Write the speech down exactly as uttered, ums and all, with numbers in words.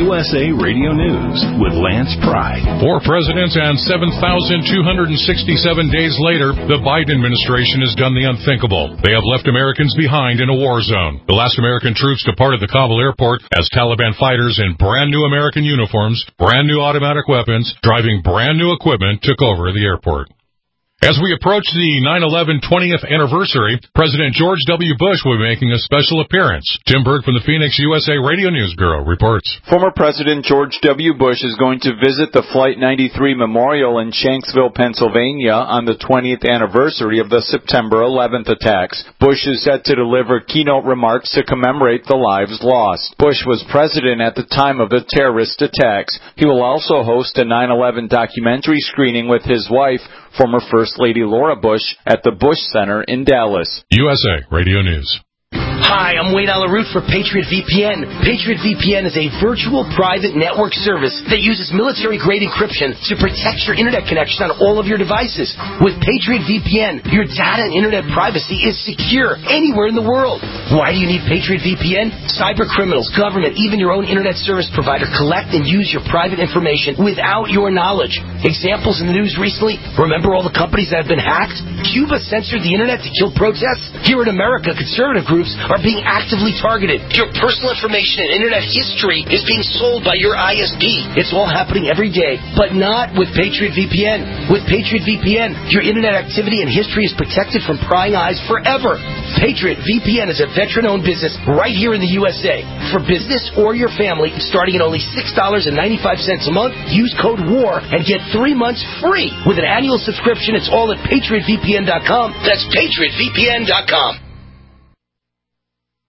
U S A Radio News with Lance Pride. Four presidents and seven thousand two hundred sixty-seven days later, the Biden administration has done the unthinkable. They have left Americans behind in a war zone. The last American troops departed the Kabul airport as Taliban fighters in brand new American uniforms, brand new automatic weapons, driving brand new equipment took over the airport. As we approach the nine eleven twentieth anniversary, President George W. Bush will be making a special appearance. Tim Berg from the Phoenix U S A Radio News Bureau reports. Former President George W. Bush is going to visit the Flight ninety-three Memorial in Shanksville, Pennsylvania on the twentieth anniversary of the September eleventh attacks. Bush is set to deliver keynote remarks to commemorate the lives lost. Bush was president at the time of the terrorist attacks. He will also host a nine eleven documentary screening with his wife, former First Lady Laura Bush, at the Bush Center in Dallas. U S A Radio News. Hi, I'm Wade Alaroot for Patriot V P N. Patriot V P N is a virtual private network service that uses military-grade encryption to protect your internet connection on all of your devices. With Patriot V P N, your data and internet privacy is secure anywhere in the world. Why do you need Patriot V P N? Cyber criminals, government, even your own internet service provider collect and use your private information without your knowledge. Examples in the news recently, remember all the companies that have been hacked? Cuba censored the internet to kill protests? Here in America, conservative groups are being actively targeted. Your personal information and internet history is being sold by your I S P. It's all happening every day, but not with Patriot V P N. With Patriot V P N, your internet activity and history is protected from prying eyes forever. Patriot V P N is a veteran-owned business right here in the U S A. For business or your family, starting at only six dollars and ninety-five cents a month, use code WAR and get three months free. With an annual subscription, it's all at patriot v p n dot com. That's patriot v p n dot com.